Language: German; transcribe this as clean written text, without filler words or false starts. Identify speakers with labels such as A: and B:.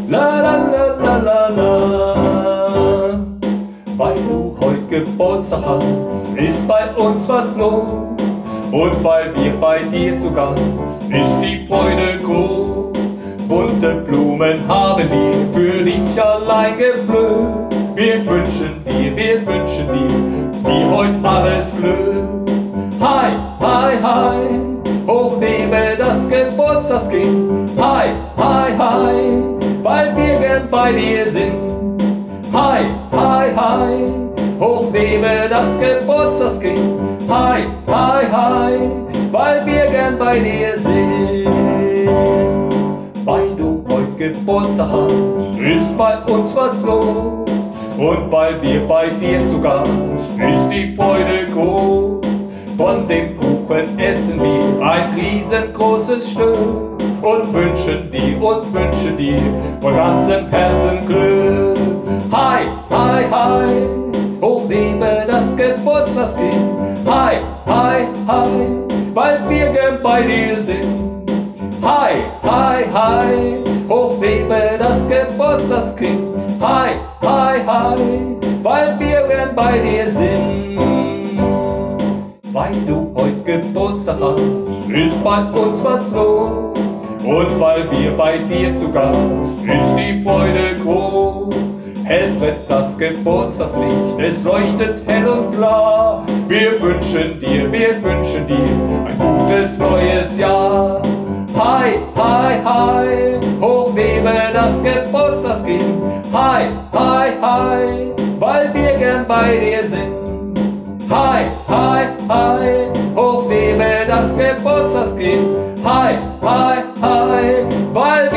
A: La la la la la la. Weil du heute Geburtstag hast, ist bei uns was los. Und weil wir bei dir zu Gast, ist die Freude groß. Bunte Blumen haben wir für dich allein gepflückt. Wir wünschen dir heut alles Glück. Hi, hi, hi, hoch lebe das Geburtstagskind. Hi, hi, hi, weil wir gern bei dir sind. Hi, hi, hi, hoch lebe das Geburtstagskind. Hi, hi, hi, weil wir gern bei dir sind. Weil du heut Geburtstag hast, ist bei uns was los. Und weil wir bei dir zu Gast, ist die Freude groß. Von dem Kuchen essen wir ein riesengroßes Stück und wünschen dir von ganzem Herzen Glück. Hi, hi, hi, hoch lebe das Geburtstagskind. Hi, hi, hi, weil wir gern bei dir sind. Hi, hi, hi, hoch lebe das Geburtstagskind. Hi, hi, hi, weil wir gern bei dir sind. Weil du heut Geburtstag hast, ist bei uns was los. Und weil wir bei dir zu Gast, ist die Freude groß. Hell brennt das Geburtstagslicht, es leuchtet hell und klar. Wir wünschen dir ein gutes neues Jahr. Hi, hi, hi, hoch lebe das Geburtstagskind. Hi, hi, hi, weil wir gern bei dir sind. Hi, hi, hi, hoch lebe das Geburtstagskind. Hi, hi, hi, weil